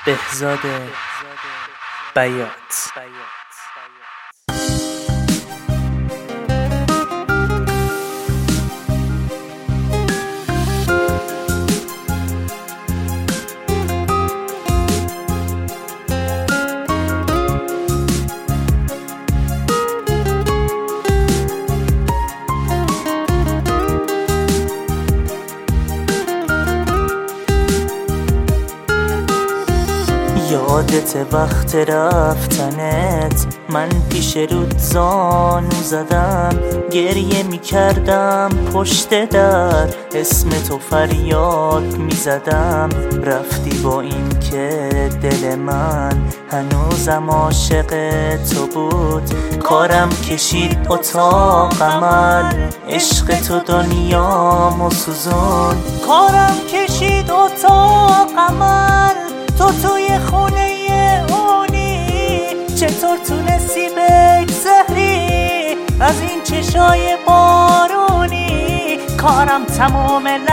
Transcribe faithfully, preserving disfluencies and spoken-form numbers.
بهزاد بیات. یادت وقت رفتنت من پیش رود زانو زدم، گریه می کردم پشت در، اسم تو فریاد می زدم. رفتی با این که دل من هنوزم عاشق تو بود، کارم کشید اتاق عمل، عشق تو دنیامو سوزون. کارم کشید اتاق عمل، تو توی خونه اونی، چطور تونستی بگذری از این چشای بارونی؟ کارم تمومه